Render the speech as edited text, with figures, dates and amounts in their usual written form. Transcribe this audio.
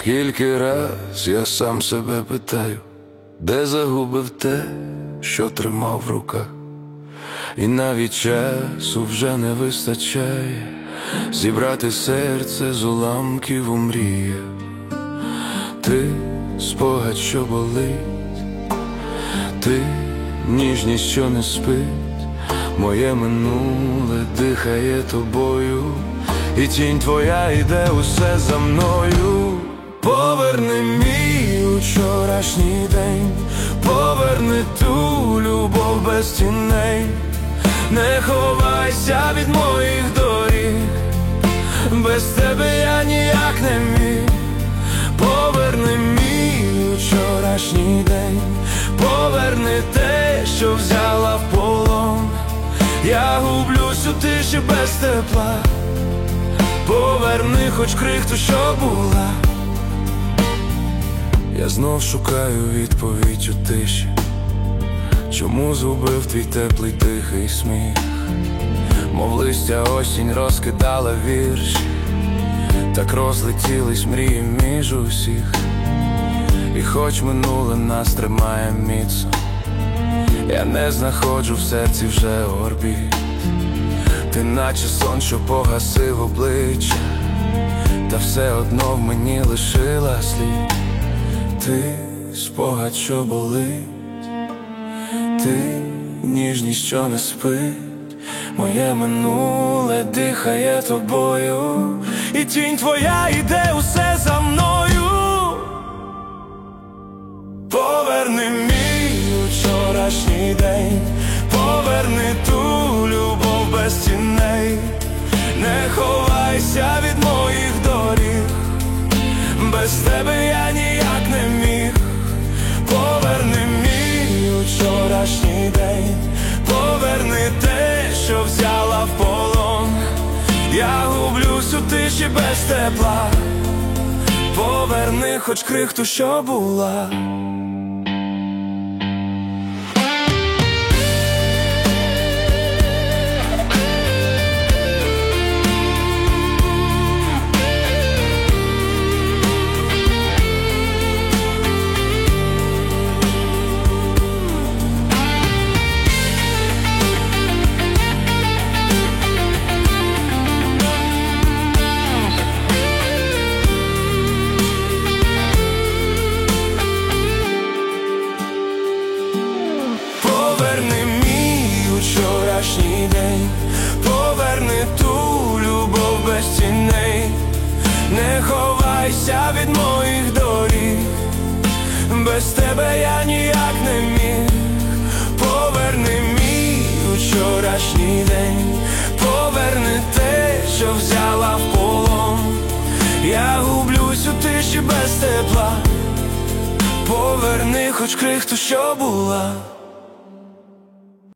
Скільки раз я сам себе питаю, де загубив те, що тримав в руках, і навіть часу вже не вистачає зібрати серце з уламків у мріях. Ти спогад, що болить, ти ніжність, що не спить, моє минуле дихає тобою, і тінь твоя йде усе за мною. Поверни мій учорашній день, поверни ту любов без тіней, не ховайся від моїх доріг, без тебе я ніяк не міг. Поверни мій учорашній день, поверни те, що взяла в полон. Я гублюсь у тиші без тепла, поверни хоч крихту, що була. Я знов шукаю відповідь у тиші, чому згубив твій теплий тихий сміх, мов листя осінь розкидала вірші, так розлетілись мрії між усіх. І хоч минуле нас тримає міцно, я не знаходжу в серці вже орбіт. Ти наче сон, що погасив обличчя, та все одно в мені лишила слід. Ти спогад, що болить, ти ніжність, що не спить, моє минуле дихає тобою, і тінь твоя йде усе за мною. Поверни мій учорашній день, поверни ту любов без тіней, не ховайся від моїх доріг, без тебе я ніяк не міг. Поверни мій учорашній день, поверни те, що взяла в полон. Я гублюсь у тиші без тепла, поверни хоч крихту, що була. Вчорашній день, поверни ту любов без тіней, не ховайся від моїх доріг, без тебе я ніяк не міг. Поверни мій учорашній день, поверни те, що взяла в полон. Я гублюсь у тиші без тепла, поверни хоч крихту, що була.